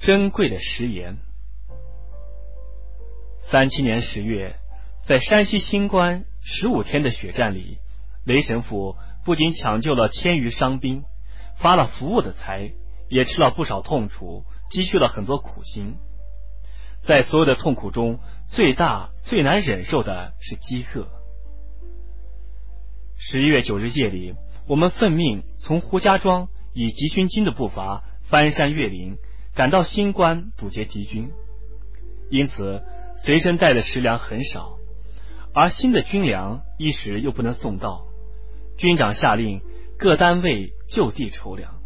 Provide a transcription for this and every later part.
珍贵的食盐。37年10月，在山西新关15天的血战里，雷神父不仅抢救了1000余伤兵，发了服务的财，也吃了不少痛楚，积蓄了很多苦心。在所有的痛苦中，最大最难忍受的是饥饿。11月9日夜里，我们奉命从胡家庄以急寻金的步伐翻山越岭，赶到新关堵截敌军。因此随身带的食粮很少，而新的军粮一时又不能送到，军长下令各单位就地筹粮。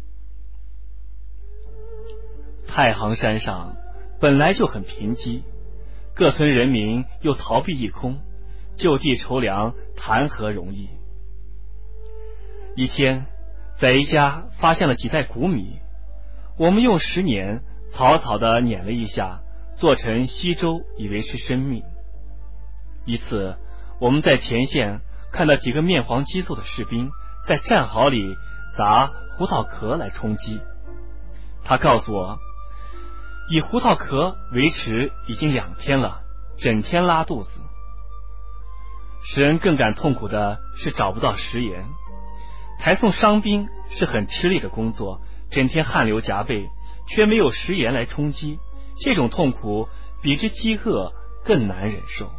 太行山上本来就很贫瘠，各村人民又逃避一空，就地筹粮谈何容易。一天，在一家发现了几袋谷米，我们用10年草草地碾了一下，做成稀粥以维持生命。一次，我们在前线看到几个面黄肌瘦的士兵在战壕里砸胡桃壳来充饥。他告诉我，以胡桃壳维持已经2天了，整天拉肚子。使人更感痛苦的是找不到食盐。抬送伤兵是很吃力的工作，整天汗流浃背，却没有食盐来充饥，这种痛苦比之饥饿更难忍受。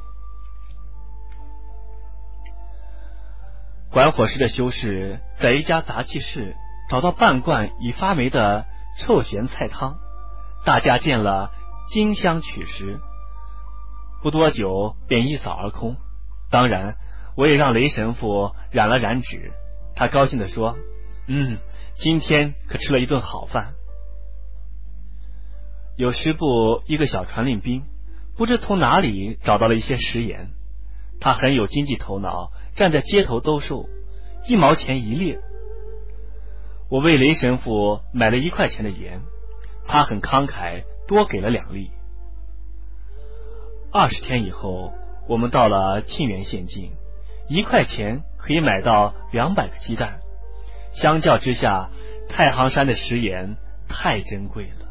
管伙食的修士在一家杂器室找到半罐已发霉的臭咸菜汤，大家见了竞相取食，不多久便一扫而空。当然我也让雷神父染了染指，他高兴地说，今天可吃了一顿好饭。有师部一个小传令兵不知从哪里找到了一些食盐，他很有经济头脑，站在街头兜售，1毛钱1粒。我为雷神父买了1块钱的盐，他很慷慨，多给了2粒。20天以后，我们到了沁源县境，1块钱可以买到200个鸡蛋，相较之下，太行山的食盐太珍贵了。